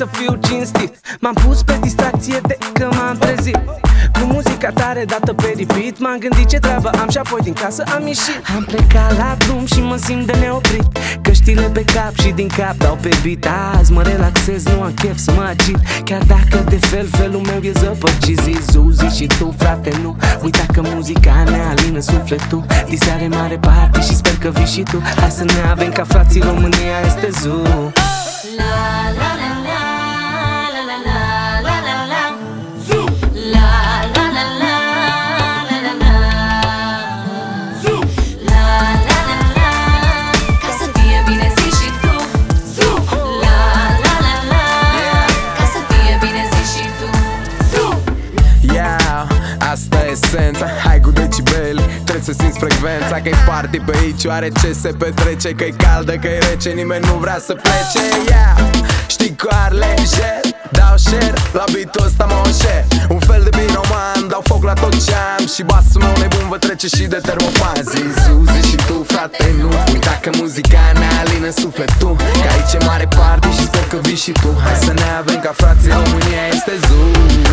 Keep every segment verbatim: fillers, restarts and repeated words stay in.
să fiu cinstit. M-am pus pe distracție de că m-am trezit cu muzica tare dată pe repeat. M-am gândit ce treabă am și apoi din casă am ieșit. Am plecat la drum și mă simt de neoprit, căștile pe cap și din cap dau pe beat. Azi mă relaxez, nu am chef să mă agit, chiar dacă de fel felul meu e zăpăcit. Zi, Zuzi și tu frate, nu uita că muzica ne alină sufletul. Diseară mare party și sper că vii și tu. Hai să ne avem ca frații, România este zoo. La la la la la la la la la la Zoo. La la la la la la la Zoo. La la la la, ca să fie bine zi și tu. Zoo. La la la la, ca să fie bine zi și tu. Zoo. Yeah, asta e esența. Hai cu decibeli, trebuie să simți frecvența. Că-i party pe aici, oare ce se petrece? Că-i caldă, că-i rece, nimeni nu vrea să plece. Yeah, știi cu ar lejer, dau share, la beat-ul ăsta mă înșer. Un fel de biroman, dau foc la tot ce am, și basul meu nebun vă trece și de termopan. Zi, Zuzi și tu frate, nu uita că muzica ne alină sufletul. Că aici e mare party și sper că vii și tu. Hai să ne avem ca frații, România este zoo.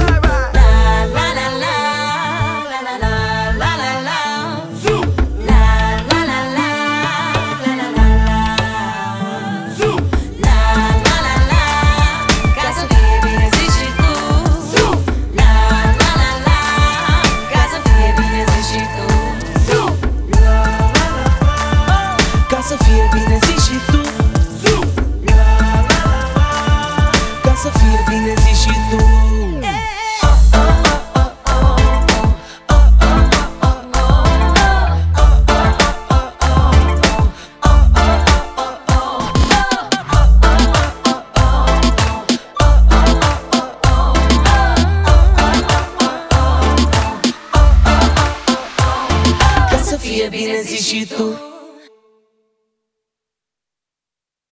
Să fie bine zi și tu. Ca să fie bine zi și tu. Ca să fie bine zi și tu.